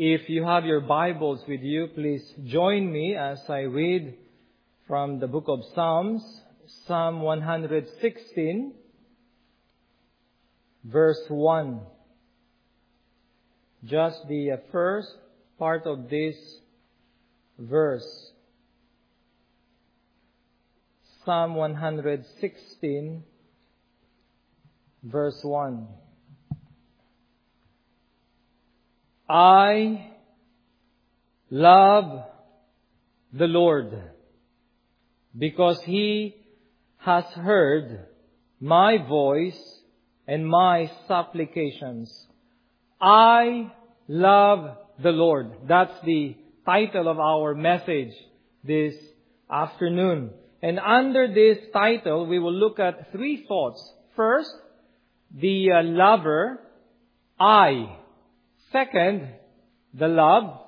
If you have your Bibles with you, please join me as I read from the book of Psalms, Psalm 116, verse 1. Just the first part of this verse. Psalm 116, verse 1. I love the Lord because He has heard my voice and my supplications. I love the Lord. That's the title of our message this afternoon. And under this title, we will look at three thoughts. First, the lover, I. Second, the love,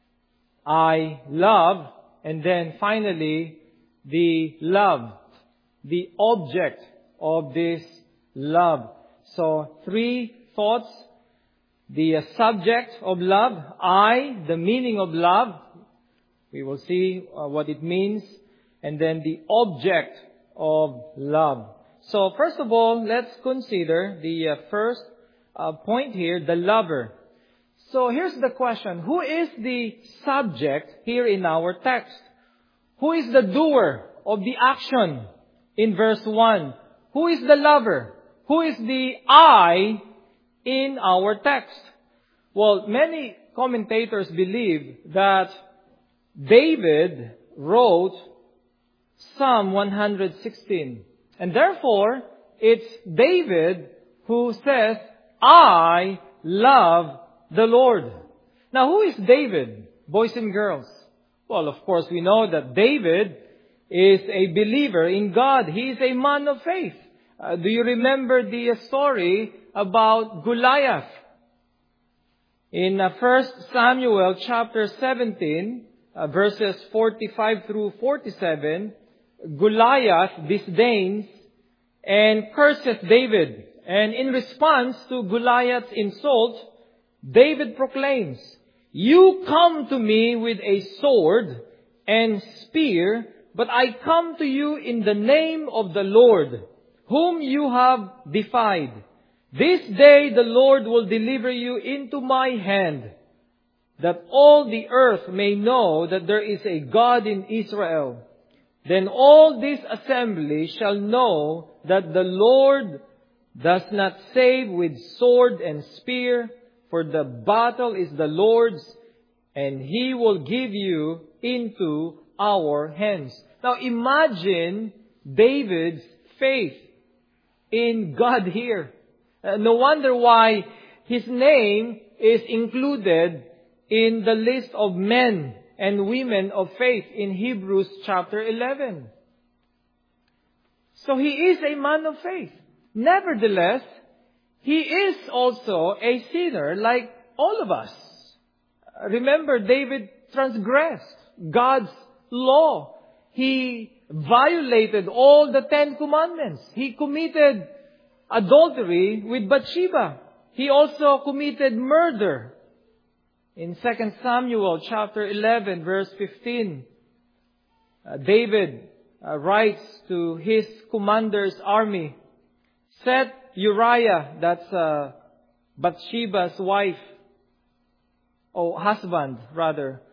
I love. And then finally, the love, the object of this love. So, three thoughts. The subject of love, I, the meaning of love. We will see what it means. And then the object of love. So, first of all, let's consider the first point here, the lover. So here's the question. Who is the subject here in our text? Who is the doer of the action in verse 1? Who is the lover? Who is the I in our text? Well, many commentators believe that David wrote Psalm 116. And therefore, it's David who says, I love the Lord. Now, who is David, boys and girls? Well, of course, we know that David is a believer in God. He is a man of faith. Do you remember the story about Goliath? In 1 Samuel chapter 17, verses 45 through 47, Goliath disdains and curses David. And in response to Goliath's insult, David proclaims, You come to me with a sword and spear, but I come to you in the name of the Lord, whom you have defied. This day the Lord will deliver you into my hand, that all the earth may know that there is a God in Israel. Then all this assembly shall know that the Lord does not save with sword and spear, for the battle is the Lord's, and He will give you into our hands. Now imagine David's faith in God here. No wonder why his name is included in the list of men and women of faith in Hebrews chapter 11. So he is a man of faith. Nevertheless, he is also a sinner like all of us. Remember, David transgressed God's law. He violated all the 10 commandments. He committed adultery with Bathsheba. He also committed murder. In 2 Samuel chapter 11 verse 15, David writes to his commander's army, set Uriah, that's Bathsheba's wife, or husband rather,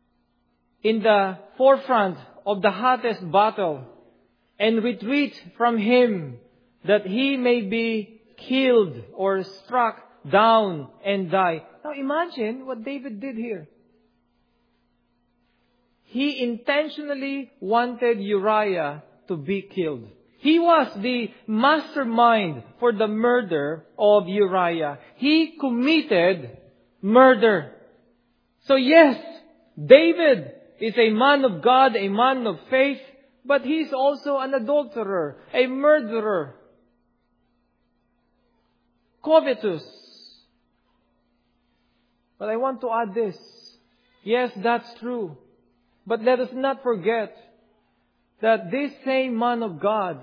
in the forefront of the hottest battle and retreat from him that he may be killed or struck down and die. Now imagine what David did here. He intentionally wanted Uriah to be killed. He was the mastermind for the murder of Uriah. He committed murder. So yes, David is a man of God, a man of faith, but he is also an adulterer, a murderer, covetous. But I want to add this. Yes, that's true. But let us not forget that this same man of God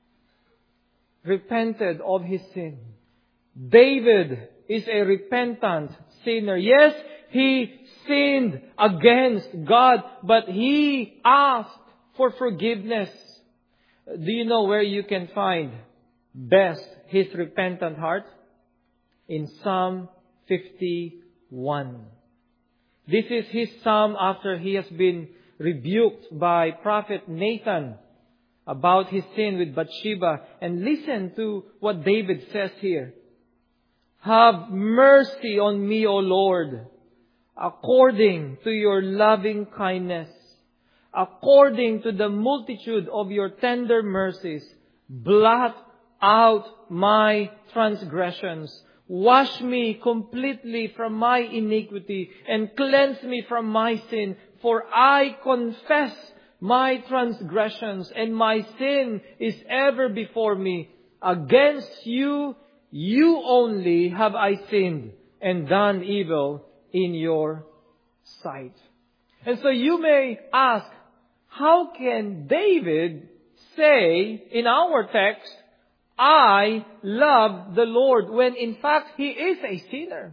repented of his sin. David is a repentant sinner. Yes, he sinned against God, but he asked for forgiveness. Do you know where you can find best his repentant heart? In Psalm 51. This is his psalm after he has been rebuked by prophet Nathan about his sin with Bathsheba. And listen to what David says here. Have mercy on me, O Lord, according to your loving kindness, according to the multitude of your tender mercies. Blot out my transgressions. Wash me completely from my iniquity and cleanse me from my sin. For I confess my transgressions, and my sin is ever before me. Against you, you only have I sinned and done evil in your sight. And so you may ask, how can David say in our text, I love the Lord, when in fact he is a sinner?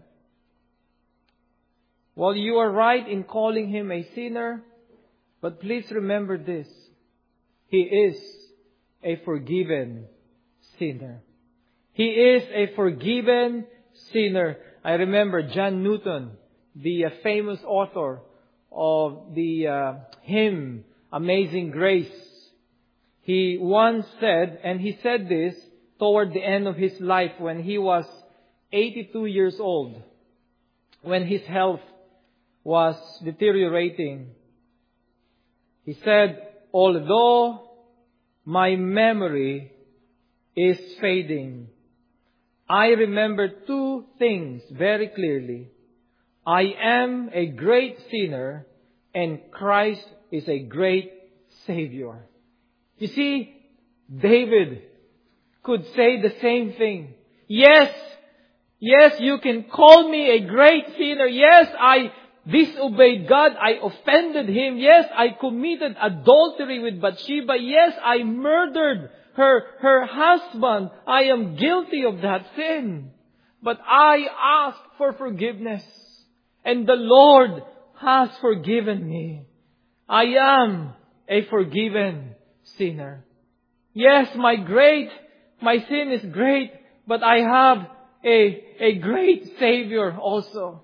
Well, you are right in calling him a sinner, but please remember this. He is a forgiven sinner. He is a forgiven sinner. I remember John Newton, the famous author of the hymn, Amazing Grace. He once said, and he said this toward the end of his life when he was 82 years old, when his health was deteriorating. He said, although my memory is fading, I remember two things very clearly. I am a great sinner, and Christ is a great Savior. You see, David could say the same thing. Yes, you can call me a great sinner. Yes, I disobeyed God. I offended Him. Yes, I committed adultery with Bathsheba. Yes, I murdered her husband. I am guilty of that sin. But I ask for forgiveness. And the Lord has forgiven me. I am a forgiven sinner. Yes, my sin is great, but I have a great Savior also.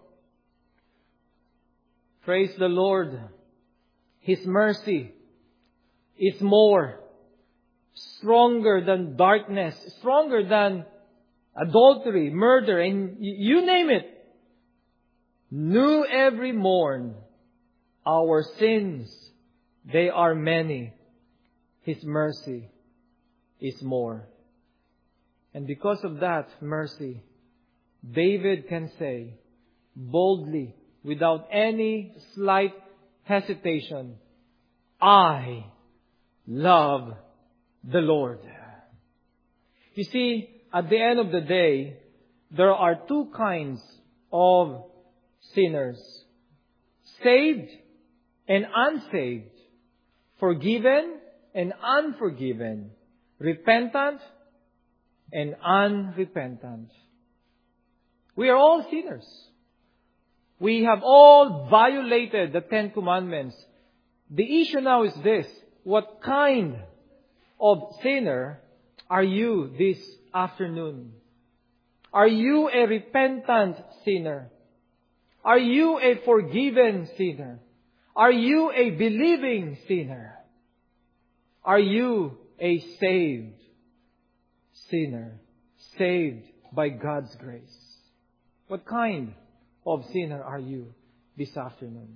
Praise the Lord. His mercy is more stronger than darkness, stronger than adultery, murder, and you name it. New every morn our sins, they are many. His mercy is more. And because of that mercy, David can say boldly, without any slight hesitation, I love the Lord. You see, at the end of the day, there are two kinds of sinners. Saved and unsaved. Forgiven and unforgiven. Repentant and unrepentant. We are all sinners. We have all violated the Ten Commandments. The issue now is this. What kind of sinner are you this afternoon? Are you a repentant sinner? Are you a forgiven sinner? Are you a believing sinner? Are you a saved sinner? Saved by God's grace? What kind of sinner are you this afternoon?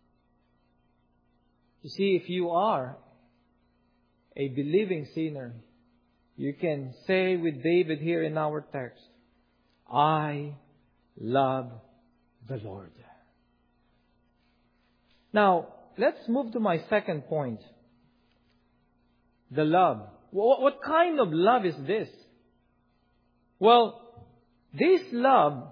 You see, if you are a believing sinner, you can say with David here in our text, I love the Lord. Now, let's move to my second point. The love. What kind of love is this? Well, this love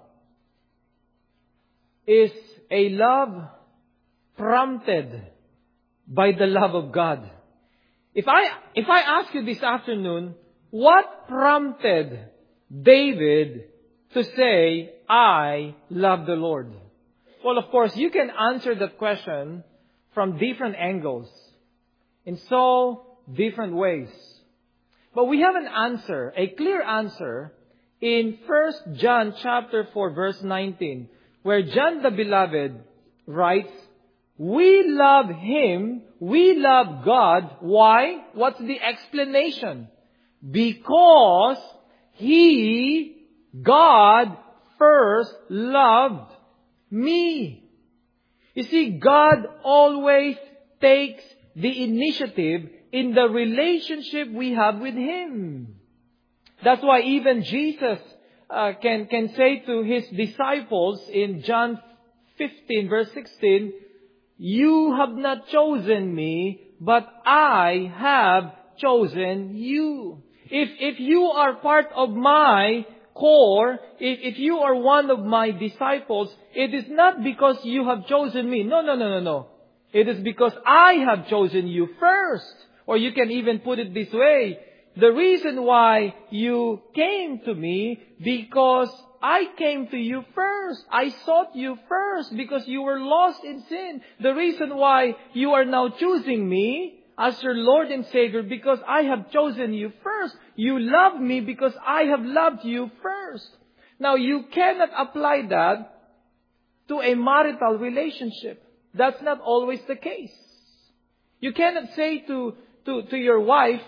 is a love prompted by the love of God. If I ask you this afternoon, what prompted David to say, I love the Lord? Well, of course, you can answer that question from different angles, in so different ways. But we have an answer, a clear answer, in 1 John chapter 4, verse 19, where John the Beloved writes, we love Him, we love God. Why? What's the explanation? Because He, God, first loved me. You see, God always takes the initiative in the relationship we have with Him. That's why even Jesus can say to His disciples in John 15, verse 16, you have not chosen me, but I have chosen you. If you are part of my core, if you are one of my disciples, it is not because you have chosen me. No. It is because I have chosen you first. Or you can even put it this way. The reason why you came to me, because I came to you first. I sought you first because you were lost in sin. The reason why you are now choosing me as your Lord and Savior, because I have chosen you first. You love me because I have loved you first. Now, you cannot apply that to a marital relationship. That's not always the case. You cannot say to your wife,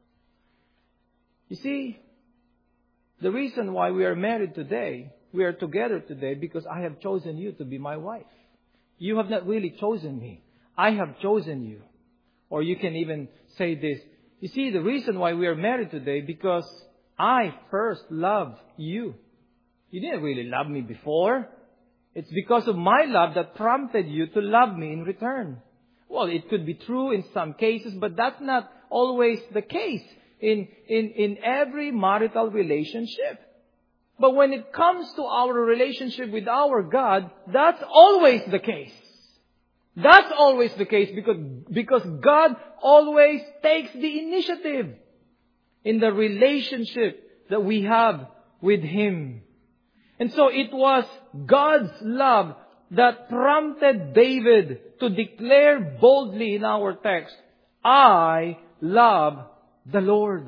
you see, the reason why we are married today, we are together today, because I have chosen you to be my wife. You have not really chosen me. I have chosen you. Or you can even say this, you see, the reason why we are married today, because I first loved you. You didn't really love me before. It's because of my love that prompted you to love me in return. Well, it could be true in some cases, but that's not always the case in every marital relationship. But when it comes to our relationship with our God, that's always the case. That's always the case because God always takes the initiative in the relationship that we have with Him. And so it was God's love that prompted David to declare boldly in our text, I love the Lord.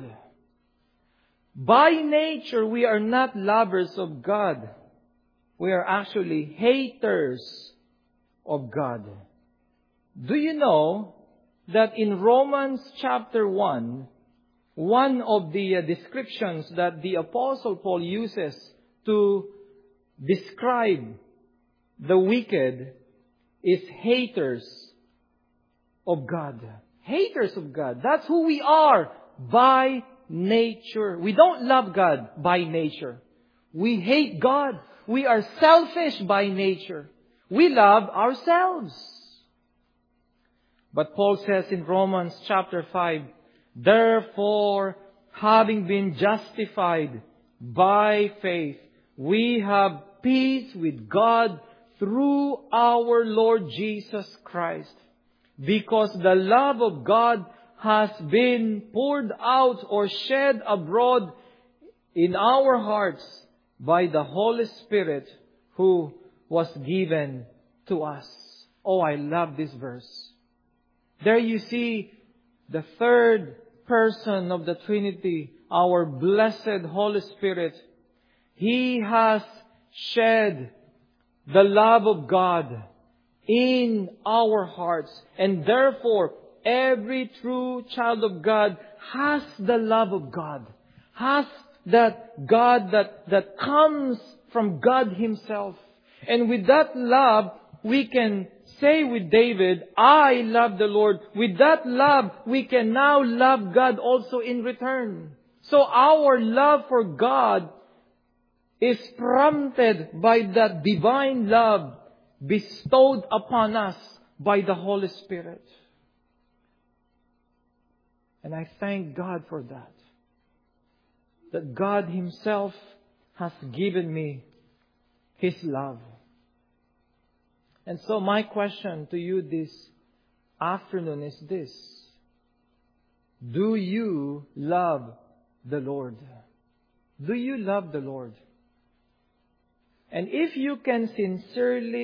By nature, we are not lovers of God. We are actually haters of God. Do you know that in Romans chapter 1, one of the descriptions that the Apostle Paul uses to describe the wicked is haters of God. Haters of God. That's who we are by nature. We don't love God by nature. We hate God. We are selfish by nature. We love ourselves. But Paul says in Romans chapter 5, therefore, having been justified by faith, we have peace with God through our Lord Jesus Christ. Because the love of God has been poured out or shed abroad in our hearts by the Holy Spirit who was given to us. Oh, I love this verse. There you see the third person of the Trinity, our blessed Holy Spirit. He has shed the love of God in our hearts. And therefore, every true child of God has the love of God. Has that God that comes from God Himself. And with that love, we can say with David, I love the Lord. With that love, we can now love God also in return. So our love for God is prompted by that divine love bestowed upon us by the Holy Spirit. And I thank God for that. That God Himself has given me His love. And so my question to you this afternoon is this. Do you love the Lord? Do you love the Lord? And if you can sincerely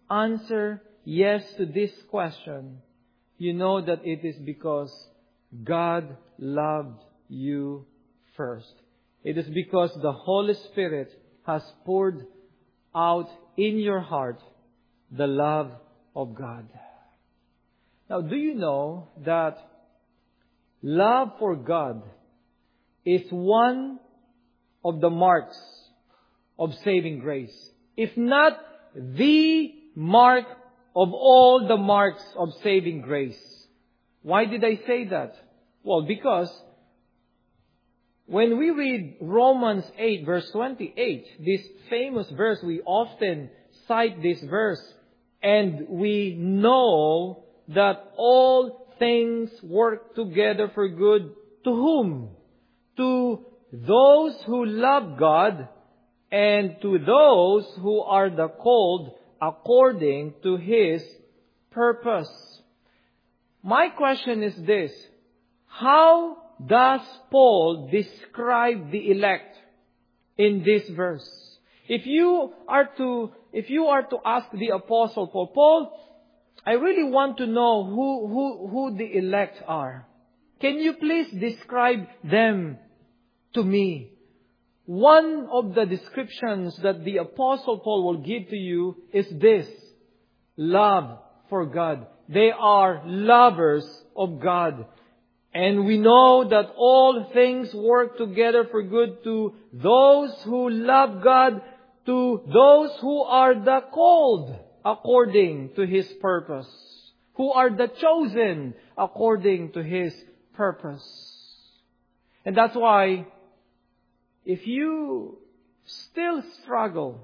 answer yes to this question, you know that it is because God loved you first. It is because the Holy Spirit has poured out in your heart the love of God. Now, do you know that love for God is one of the marks of saving grace? If not the mark of all the marks of saving grace. Why did I say that? Well, because when we read Romans 8 verse 28, this famous verse, we often cite this verse, and we know that all things work together for good. To whom? To those who love God and to those who are the called according to His purpose. My question is this: how does Paul describe the elect in this verse? If you are to ask the Apostle Paul, I really want to know who the elect are. Can you please describe them to me? One of the descriptions that the Apostle Paul will give to you is this: love for God. They are lovers of God. And we know that all things work together for good to those who love God, to those who are the called according to His purpose, who are the chosen according to His purpose. And that's why, if you still struggle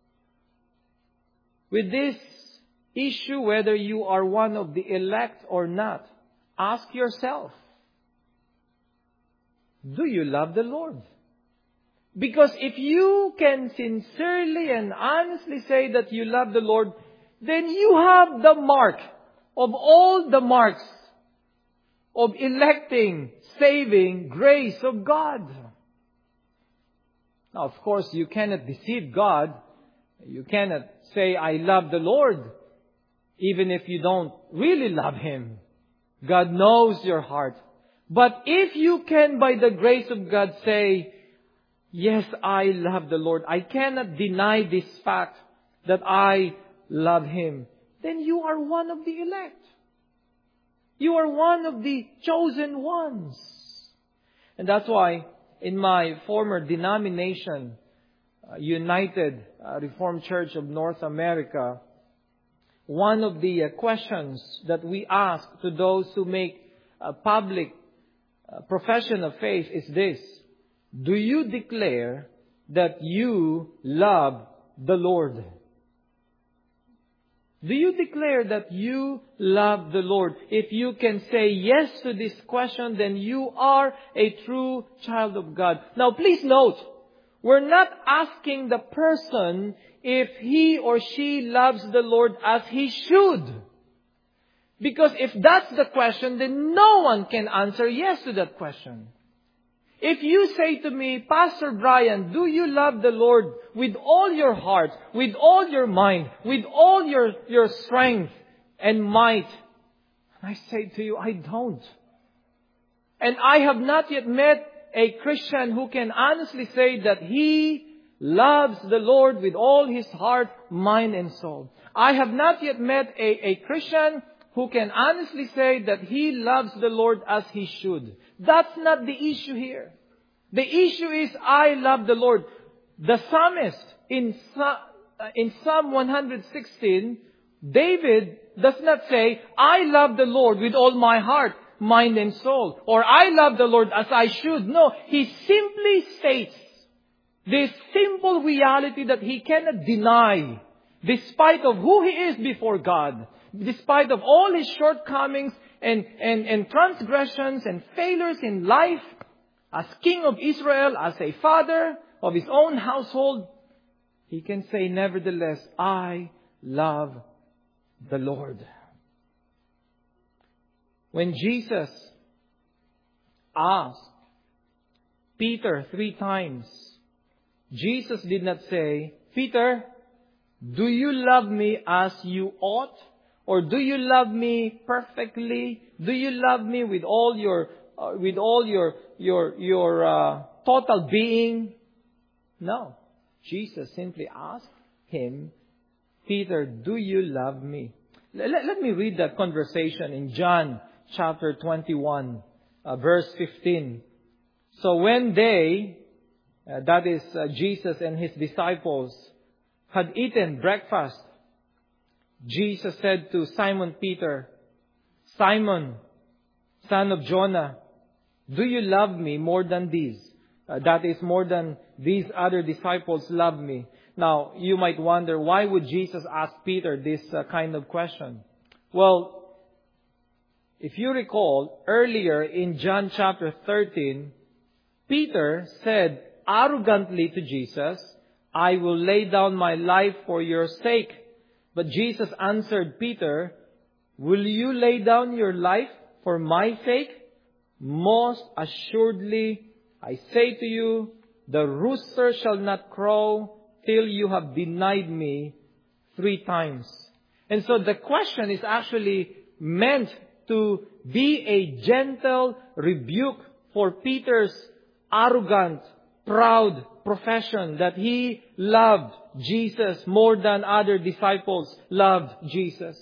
with this issue, whether you are one of the elect or not, ask yourself, do you love the Lord? Because if you can sincerely and honestly say that you love the Lord, then you have the mark of all the marks of electing, saving grace of God. Now, of course, you cannot deceive God. You cannot say, I love the Lord, even if you don't really love Him. God knows your heart. But if you can, by the grace of God, say, yes, I love the Lord, I cannot deny this fact that I love Him, then you are one of the elect. You are one of the chosen ones. And that's why in my former denomination, United Reformed Church of North America, one of the questions that we ask to those who make a public profession of faith is this: do you declare that you love the Lord? Do you declare that you love the Lord? If you can say yes to this question, then you are a true child of God. Now, please note, we're not asking the person if he or she loves the Lord as he should. Because if that's the question, then no one can answer yes to that question. If you say to me, Pastor Brian, do you love the Lord with all your heart, with all your mind, with all your strength and might? And I say to you, I don't. And I have not yet met a Christian who can honestly say that he loves the Lord with all his heart, mind, and soul. I have not yet met a Christian who can honestly say that he loves the Lord as he should. That's not the issue here. The issue is, I love the Lord. The psalmist in Psalm 116, David does not say, I love the Lord with all my heart, mind, and soul. Or I love the Lord as I should. No, he simply states this simple reality that he cannot deny, despite of who he is before God, despite of all his shortcomings and transgressions and failures in life, as king of Israel, as a father of his own household, he can say, nevertheless, I love the Lord. When Jesus asked Peter 3 times, Jesus did not say, Peter, Do you love me as you ought? Or do you love me perfectly? Do you love me with all your total being? No. Jesus simply asked him, Peter, do you love me? Let me read that conversation in John chapter 21, verse 15. So when they, that is Jesus and his disciples, had eaten breakfast, Jesus said to Simon Peter, Simon, son of Jonah, do you love me more than these? That is, more than these other disciples love me. Now, you might wonder, why would Jesus ask Peter this kind of question? Well, if you recall, earlier in John chapter 13, Peter said arrogantly to Jesus, I will lay down my life for your sake. But Jesus answered Peter, will you lay down your life for my sake? Most assuredly, I say to you, the rooster shall not crow till you have denied me 3 times. And so the question is actually meant to be a gentle rebuke for Peter's arrogant, proud profession that he loved Jesus more than other disciples loved Jesus.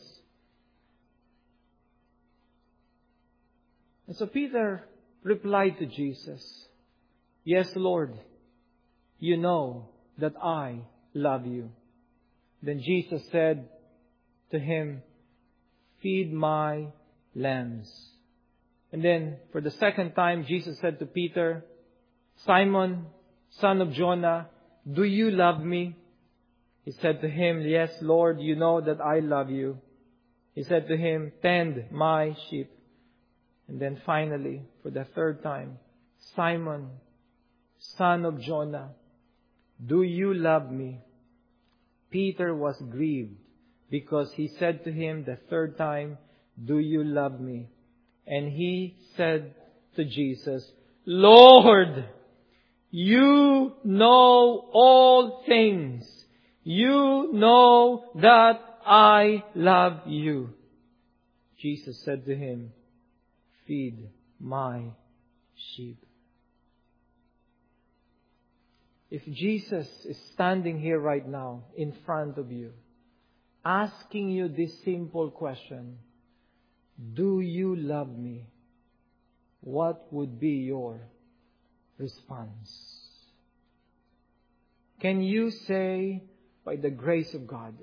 And so Peter replied to Jesus, yes, Lord, you know that I love you. Then Jesus said to him, feed my lambs. And then for the second time, Jesus said to Peter, Simon, son of Jonah, do you love me? He said to him, yes, Lord, you know that I love you. He said to him, tend my sheep. And then finally, for the third time, Simon, son of Jonah, do you love me? Peter was grieved because he said to him the third time, do you love me? And he said to Jesus, Lord, you know all things. You know that I love you. Jesus said to him, feed my sheep. If Jesus is standing here right now in front of you, asking you this simple question, do you love me? What would be your response? Can you say, by the grace of God,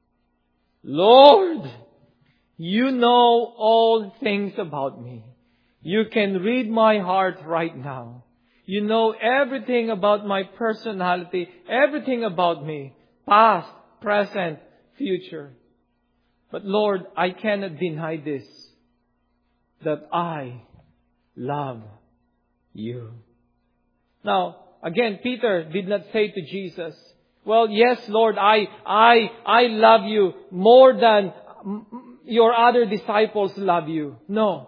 Lord, you know all things about me. You can read my heart right now. You know everything about my personality, everything about me, past, present, future. But Lord, I cannot deny this, that I love you. Now, again, Peter did not say to Jesus, well, yes, Lord, I love you more than your other disciples love you. No.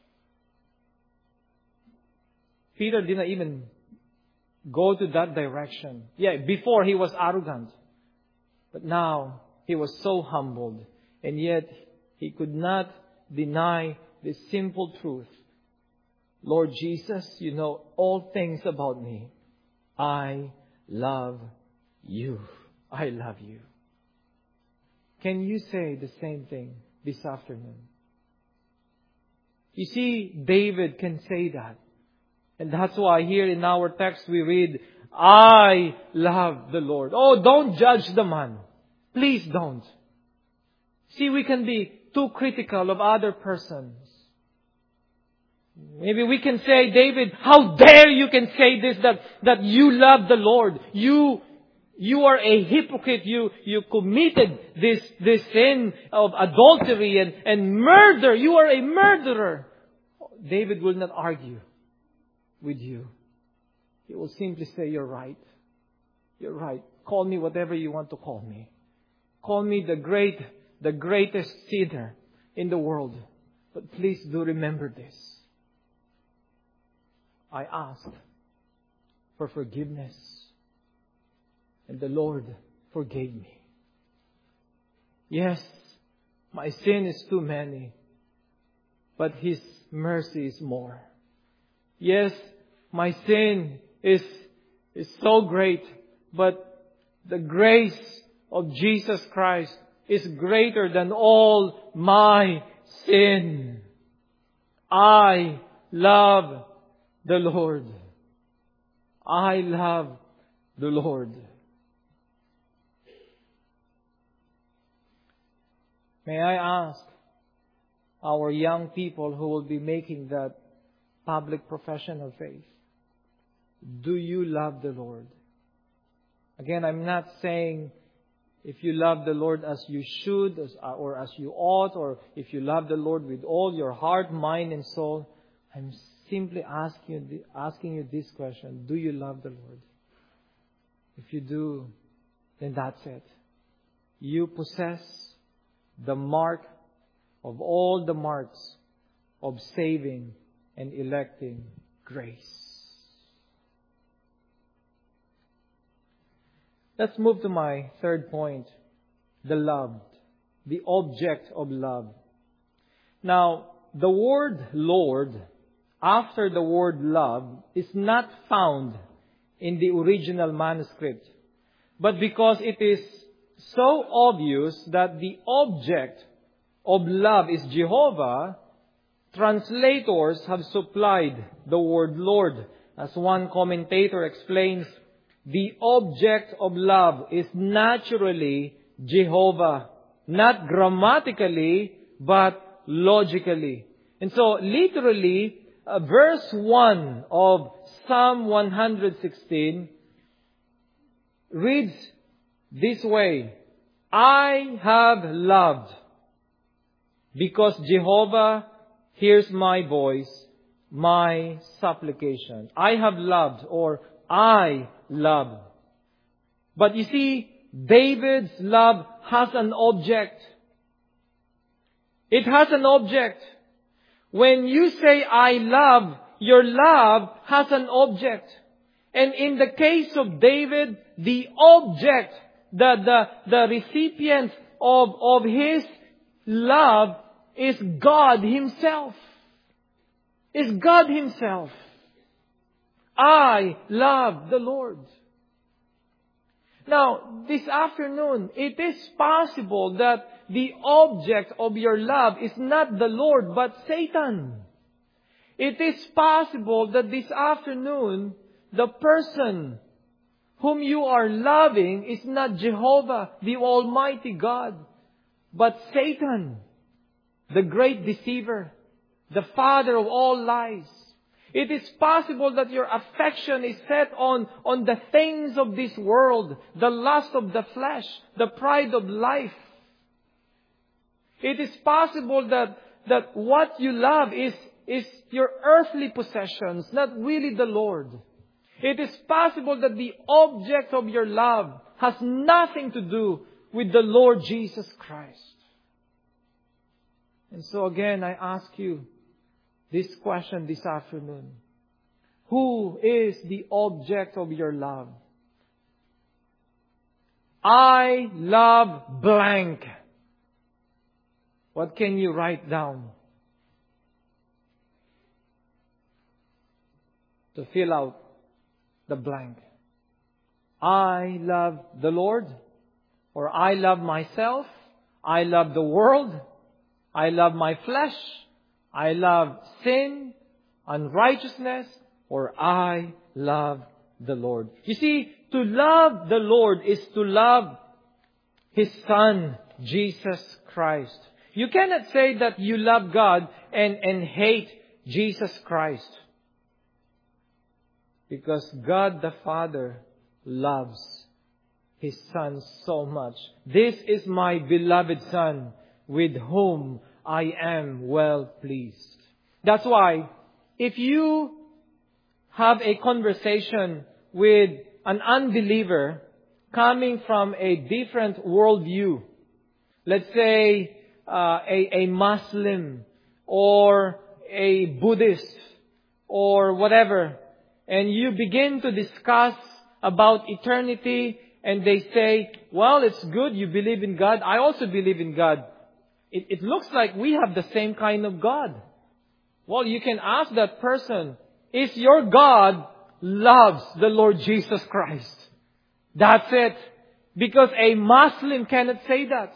Peter did not even go to that direction. Yeah, before he was arrogant. But now he was so humbled. And yet he could not deny this simple truth. Lord Jesus, you know all things about me. I love you. I love you. Can you say the same thing this afternoon? You see, David can say that. And that's why here in our text we read, I love the Lord. Oh, don't judge the man. Please don't. See, we can be too critical of other persons. Maybe we can say, David, how dare you can say this, that you love the Lord. You are a hypocrite. You committed this sin of adultery and murder. You are a murderer. David will not argue with you. He will simply say, you're right. You're right. Call me whatever you want to call me. Call me the greatest sinner in the world. But please do remember this. I asked for forgiveness. And the Lord forgave me. Yes, my sin is too many, but His mercy is more. Yes, my sin is so great, but the grace of Jesus Christ is greater than all my sin. I love the Lord. I love the Lord. May I ask our young people who will be making that public profession of faith, do you love the Lord? Again, I'm not saying if you love the Lord as you should or as you ought, or if you love the Lord with all your heart, mind, and soul. I'm simply asking you this question. Do you love the Lord? If you do, then that's it. You possess the mark of all the marks of saving and electing grace. Let's move to my third point. The loved. The object of love. Now, the word Lord, after the word love, is not found in the original manuscript. But because it is so obvious that the object of love is Jehovah, translators have supplied the word Lord. As one commentator explains, the object of love is naturally Jehovah. Not grammatically, but logically. And so, literally, verse 1 of Psalm 116 reads this way: I have loved, because Jehovah hears my voice, my supplication. I have loved, or I love. But you see, David's love has an object. It has an object. When you say I love, your love has an object. And in the case of David, the object, the recipient of his love is God Himself. Is God Himself. I love the Lord. Now, this afternoon, it is possible that the object of your love is not the Lord, but Satan. It is possible that this afternoon, the person whom you are loving is not Jehovah, the Almighty God, but Satan, the great deceiver, the father of all lies. It is possible that your affection is set on the things of this world, the lust of the flesh, the pride of life. It is possible that what you love is your earthly possessions, not really the Lord. It is possible that the object of your love has nothing to do with the Lord Jesus Christ. And so again, I ask you this question this afternoon. Who is the object of your love? I love blank. What can you write down to fill out the blank? I love the Lord, or I love myself, I love the world, I love my flesh, I love sin, unrighteousness, or I love the Lord. You see, to love the Lord is to love His Son, Jesus Christ. You cannot say that you love God and hate Jesus Christ. Because God the Father loves His Son so much. This is my beloved Son, with whom I am well pleased. That's why, if you have a conversation with an unbeliever coming from a different worldview, let's say a Muslim or a Buddhist or whatever, and you begin to discuss about eternity and they say, well, it's good you believe in God. I also believe in God. It looks like we have the same kind of God. Well, you can ask that person, is your God loves the Lord Jesus Christ? That's it. Because a Muslim cannot say that.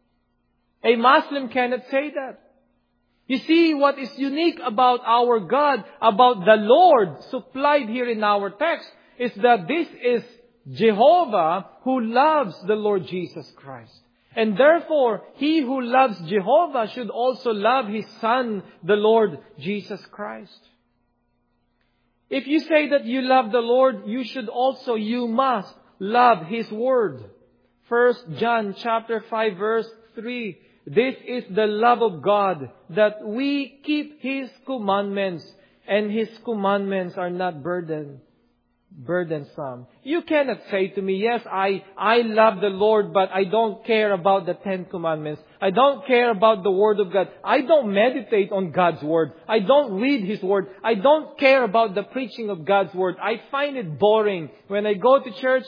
A Muslim cannot say that. You see, what is unique about our God, about the Lord supplied here in our text, is that this is Jehovah who loves the Lord Jesus Christ. And therefore, he who loves Jehovah should also love His Son, the Lord Jesus Christ. If you say that you love the Lord, you must love His Word. 1 John chapter 5 verse 3. This is the love of God, that we keep His commandments, and His commandments are not burdensome. You cannot say to me, yes, I love the Lord, but I don't care about the 10 commandments. I don't care about the Word of God. I don't meditate on God's Word. I don't read His Word. I don't care about the preaching of God's Word. I find it boring. When I go to church,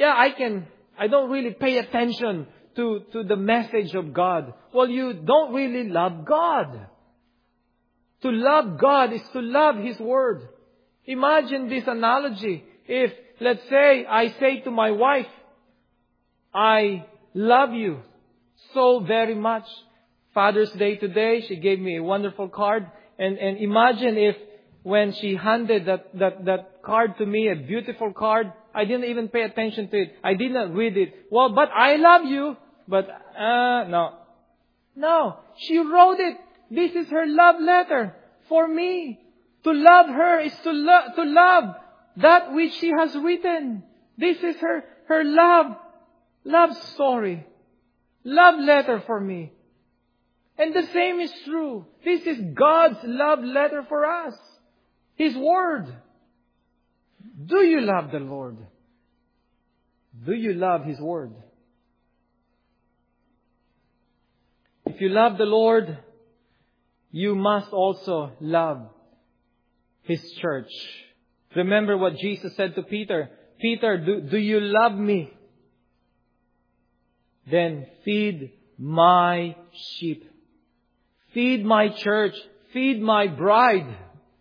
I don't really pay attention to the message of God. Well, you don't really love God. To love God is to love His Word. Imagine this analogy. If, let's say, I say to my wife, I love you so very much. Father's Day today, she gave me a wonderful card. And imagine if when she handed that card to me, a beautiful card, I didn't even pay attention to it. I did not read it. Well, but I love you. But, no. No. She wrote it. This is her love letter for me. To love her is to love that which she has written. This is her love story. Love letter for me. And the same is true. This is God's love letter for us. His Word. Do you love the Lord? Do you love His Word? If you love the Lord, you must also love His church. Remember what Jesus said to Peter. Peter, do you love me? Then feed my sheep. Feed my church. Feed my bride.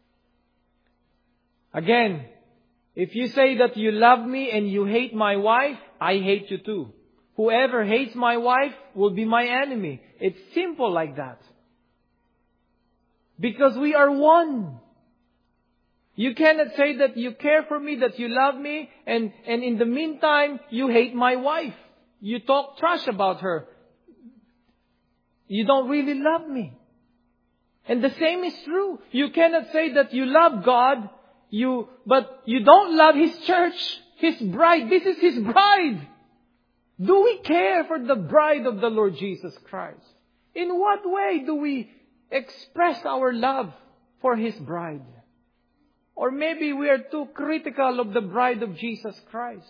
Again, if you say that you love me and you hate my wife, I hate you too. Whoever hates my wife will be my enemy. It's simple like that. Because we are one. You cannot say that you care for me, that you love me, and in the meantime, you hate my wife. You talk trash about her. You don't really love me. And the same is true. You cannot say that you love God, but you don't love His church, His bride. This is His bride. Do we care for the bride of the Lord Jesus Christ? In what way do we express our love for His bride? Or maybe we are too critical of the bride of Jesus Christ.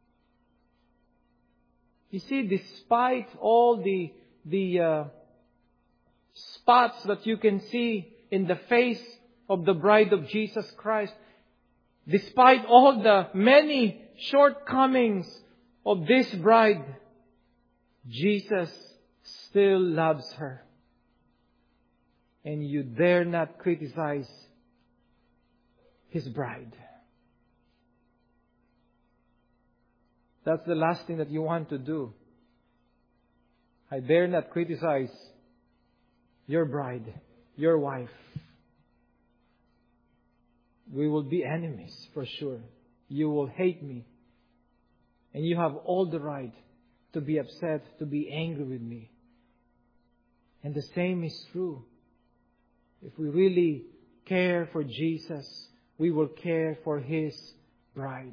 You see, despite all the spots that you can see in the face of the bride of Jesus Christ, despite all the many shortcomings of this bride, Jesus still loves her. And you dare not criticize His bride. That's the last thing that you want to do. I dare not criticize your bride, your wife. We will be enemies for sure. You will hate me. And you have all the right to be upset, to be angry with me. And the same is true. If we really care for Jesus, we will care for His bride.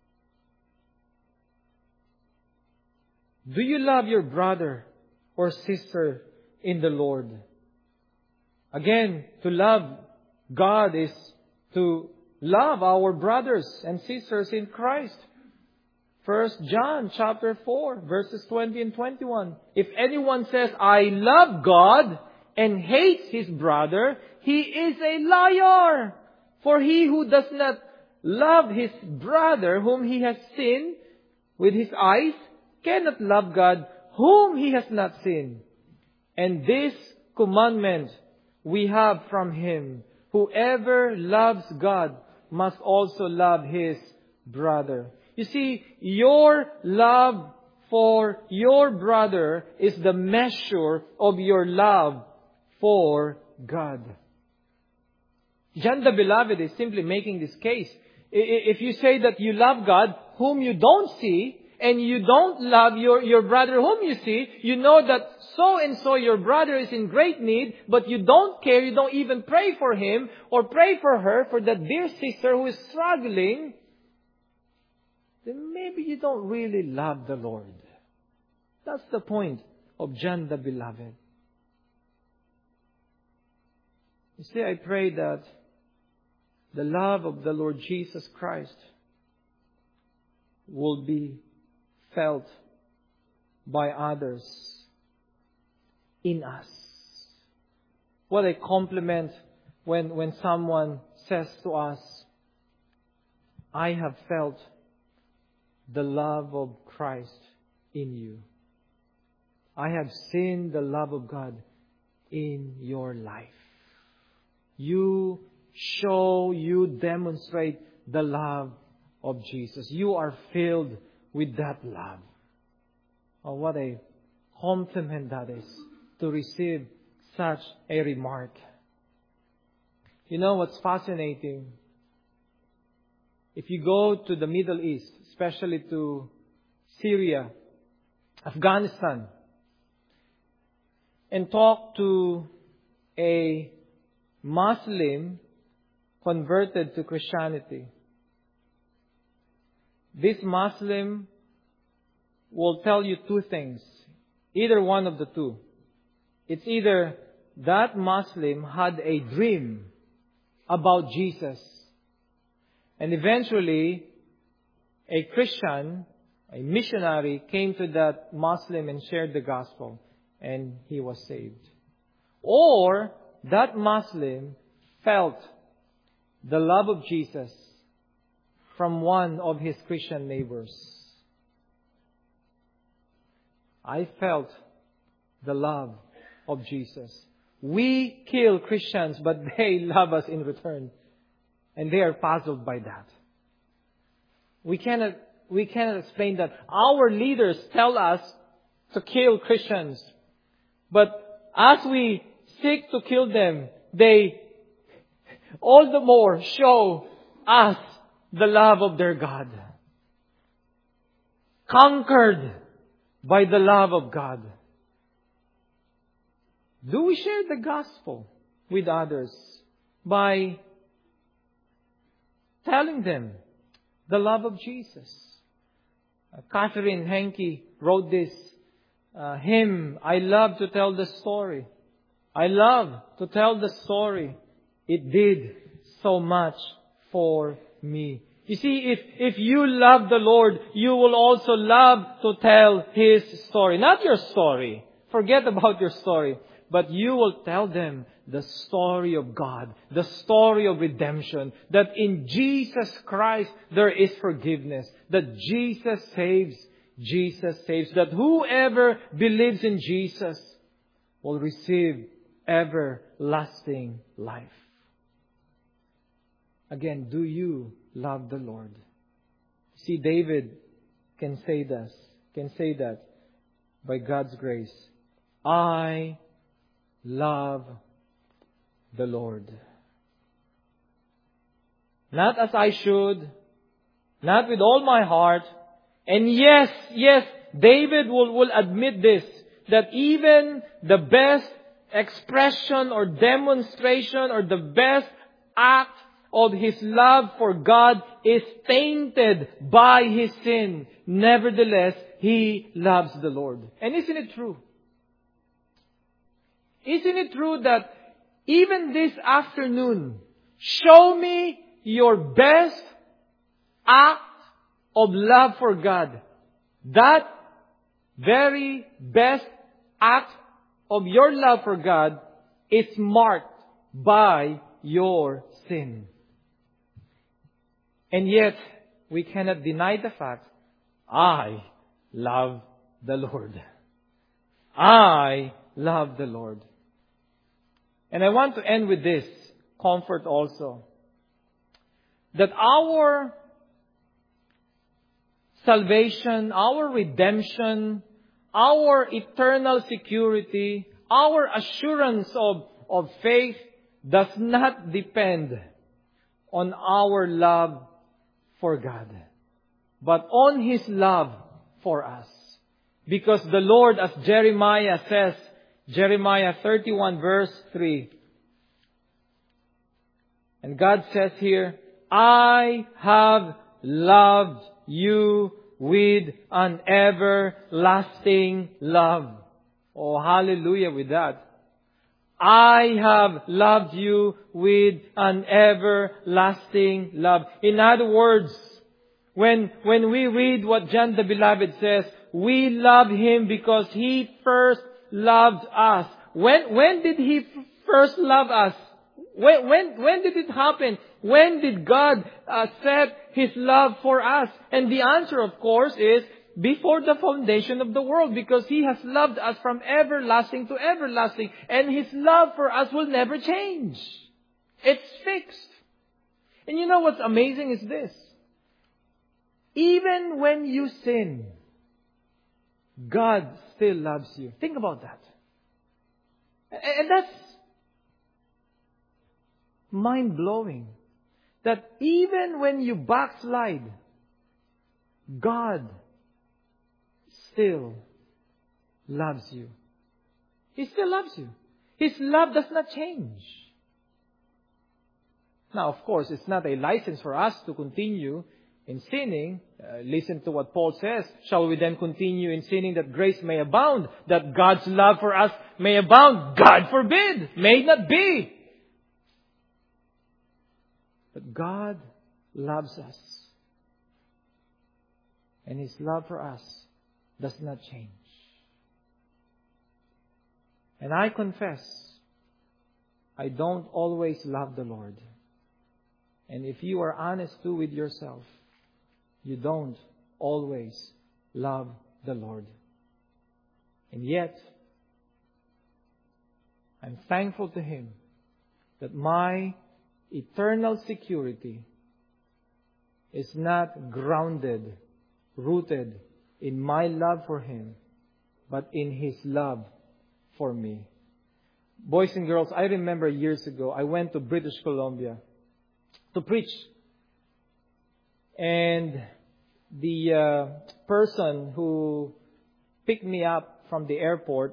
Do you love your brother or sister in the Lord? Again, to love God is to love our brothers and sisters in Christ. 1 John chapter 4, verses 20 and 21. If anyone says, I love God, and hates his brother, he is a liar. For he who does not love his brother whom he has seen with his eyes cannot love God whom he has not seen. And this commandment we have from him: whoever loves God must also love his brother. You see, your love for your brother is the measure of your love for God. John the Beloved is simply making this case. If you say that you love God whom you don't see, and you don't love your brother whom you see, you know that so and so your brother is in great need, but you don't care, you don't even pray for him or pray for her, for that dear sister who is struggling, then maybe you don't really love the Lord. That's the point of John the Beloved. You see, I pray that the love of the Lord Jesus Christ will be felt by others in us. What a compliment when someone says to us, I have felt the love of Christ in you. I have seen the love of God in your life. You demonstrate the love of Jesus. You are filled with that love. Oh, what a compliment that is to receive such a remark. You know what's fascinating? If you go to the Middle East, especially to Syria, Afghanistan, and talk to a Muslim converted to Christianity, this Muslim will tell you two things. Either one of the two. It's either that Muslim had a dream about Jesus, and eventually a Christian, a missionary, came to that Muslim and shared the gospel, and he was saved. Or that Muslim felt the love of Jesus from one of his Christian neighbors. I felt the love of Jesus. We kill Christians, but they love us in return. And they are puzzled by that. We cannot explain that. Our leaders tell us to kill Christians. But as we seek to kill them, they all the more show us the love of their God. Conquered by the love of God. Do we share the gospel with others by telling them the love of Jesus? Catherine Henke wrote this hymn, I love to tell the story. I love to tell the story. It did so much for me. You see, if you love the Lord, you will also love to tell His story. Not your story. Forget about your story. But you will tell them the story of God, the story of redemption, that in Jesus Christ there is forgiveness, that Jesus saves, that whoever believes in Jesus will receive everlasting life. Again, do you love the Lord? See, David can say that by God's grace. I love the Lord. Not as I should, not with all my heart. And yes, David will admit this, that even the best expression or demonstration or the best act of his love for God is tainted by his sin. Nevertheless, he loves the Lord. And isn't it true? Isn't it true that even this afternoon, show me your best act of love for God. That very best act of your love for God is marked by your sin. And yet, we cannot deny the fact I love the Lord. I love the Lord. And I want to end with this comfort also. That our salvation, our redemption, our eternal security, our assurance of faith does not depend on our love for God, but on His love for us. Because the Lord, as Jeremiah says, Jeremiah 31 verse 3, and God says here, I have loved you with an everlasting love. Oh, hallelujah with that. I have loved you with an everlasting love. In other words, when we read what John the Beloved says, we love Him because He first loved us. When did He first love us? When did it happen? When did God set His love for us? And the answer, of course, is before the foundation of the world, because He has loved us from everlasting to everlasting, and His love for us will never change. It's fixed. And you know what's amazing is this. Even when you sin, God still loves you. Think about that. And that's mind-blowing. That even when you backslide, God still loves you. He still loves you. His love does not change. Now, of course, it's not a license for us to continue in sinning. Listen to what Paul says. Shall we then continue in sinning that grace may abound? That God's love for us may abound? God forbid! May it not be! But God loves us. And His love for us does not change. And I confess, I don't always love the Lord. And if you are honest too with yourself, you don't always love the Lord. And yet, I'm thankful to Him that my eternal security is not grounded, rooted in my love for Him, but in His love for me. Boys and girls, I remember years ago, I went to British Columbia to preach. And the person who picked me up from the airport,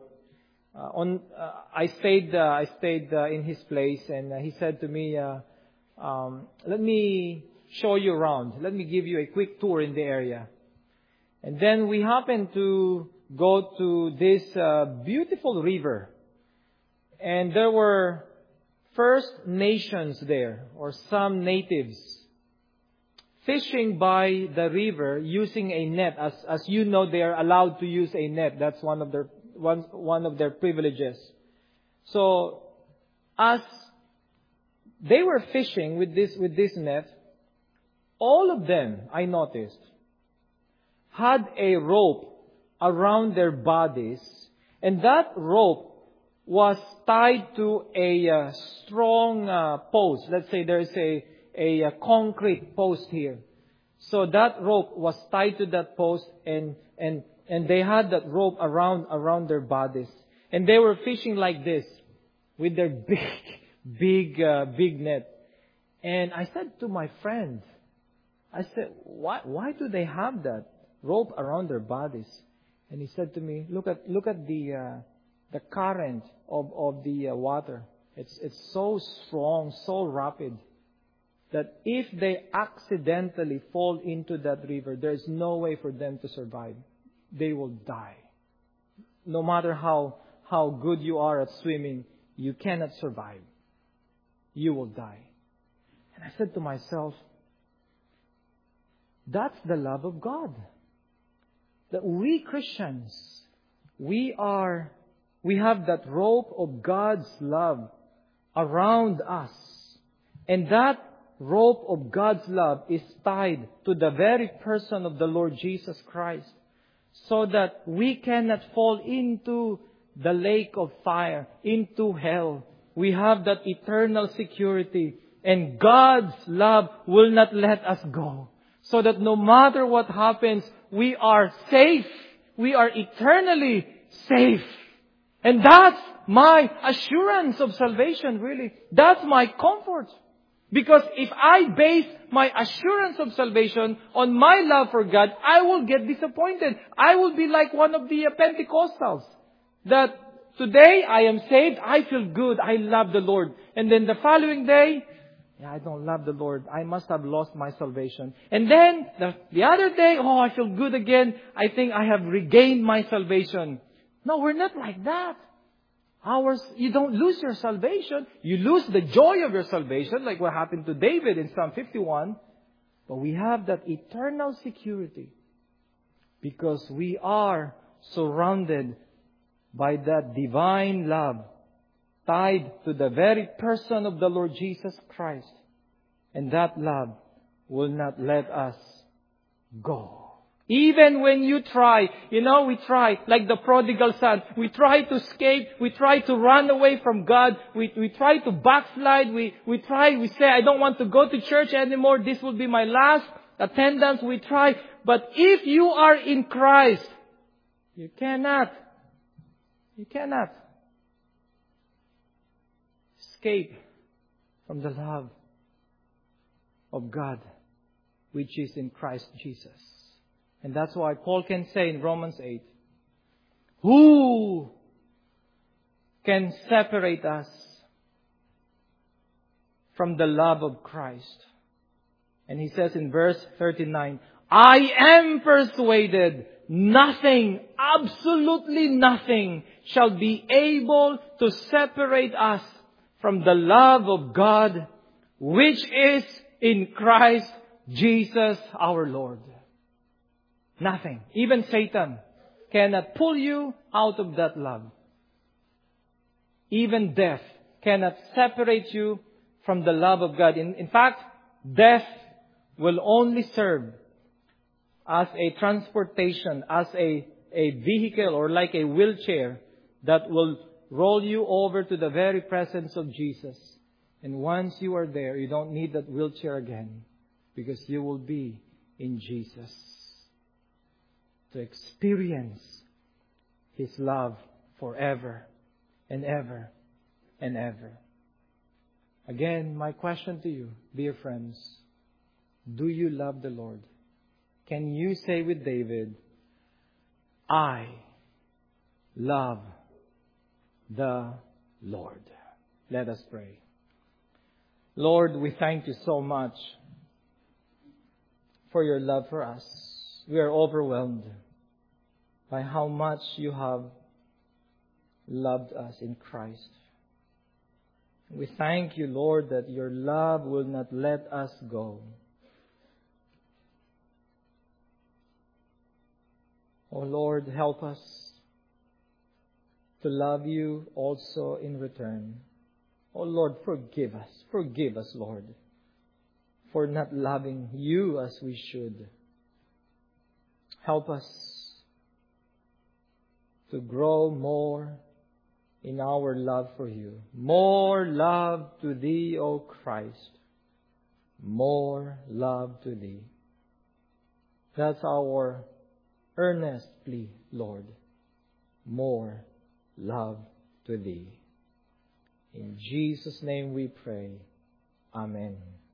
I stayed in his place, and he said to me, let me show you around. Let me give you a quick tour in the area. And then we happened to go to this beautiful river. And there were First Nations there, or some natives, fishing by the river using a net. As you know, they are allowed to use a net. That's one of their privileges. So, as they were fishing with this net, all of them, I noticed, had a rope around their bodies, and that rope was tied to a strong post. Let's say there's a concrete post here. So that rope was tied to that post, and they had that rope around their bodies. And they were fishing like this with their big net. And I said to my friend, I said, why do they have that rope around their bodies? And he said to me, look at the current of the water. It's so strong, so rapid, that if they accidentally fall into that river, there's no way for them to survive. They will die. No matter how good you are at swimming, you cannot survive. You will die. And I said to myself, that's the love of God. That we Christians, we have that rope of God's love around us. And that rope of God's love is tied to the very person of the Lord Jesus Christ, so that we cannot fall into the lake of fire, into hell. We have that eternal security, and God's love will not let us go. So that no matter what happens, we are safe. We are eternally safe. And that's my assurance of salvation, really. That's my comfort. Because if I base my assurance of salvation on my love for God, I will get disappointed. I will be like one of the Pentecostals. That today I am saved, I feel good, I love the Lord. And then the following day, I don't love the Lord. I must have lost my salvation. And then the other day, I feel good again. I think I have regained my salvation. No, we're not like that. You don't lose your salvation. You lose the joy of your salvation, like what happened to David in Psalm 51. But we have that eternal security because we are surrounded by that divine love tied to the very person of the Lord Jesus Christ. And that love will not let us go. Even when you try, we try, like the prodigal son, we try to escape, we try to run away from God, we try to backslide, we say, I don't want to go to church anymore, this will be my last attendance, we try. But if you are in Christ, you cannot escape from the love of God, which is in Christ Jesus. And that's why Paul can say in Romans 8, who can separate us from the love of Christ? And he says in verse 39, I am persuaded nothing, absolutely nothing, shall be able to separate us from the love of God, which is in Christ Jesus our Lord. Nothing. Even Satan cannot pull you out of that love. Even death cannot separate you from the love of God. In fact, death will only serve as a transportation, as a vehicle or like a wheelchair that will roll you over to the very presence of Jesus. And once you are there, you don't need that wheelchair again because you will be in Jesus to experience His love forever and ever and ever. Again, my question to you, dear friends, do you love the Lord? Can you say with David, I love the Lord? Let us pray. Lord, we thank you so much for your love for us. We are overwhelmed by how much you have loved us in Christ. We thank you, Lord, that your love will not let us go. Oh Lord, help us to love you also in return. Oh Lord, forgive us. Forgive us, Lord, for not loving you as we should. Help us to grow more in our love for you. More love to Thee, O Christ. More love to Thee. That's our earnest plea, Lord. More love to Thee. In Jesus' name we pray. Amen.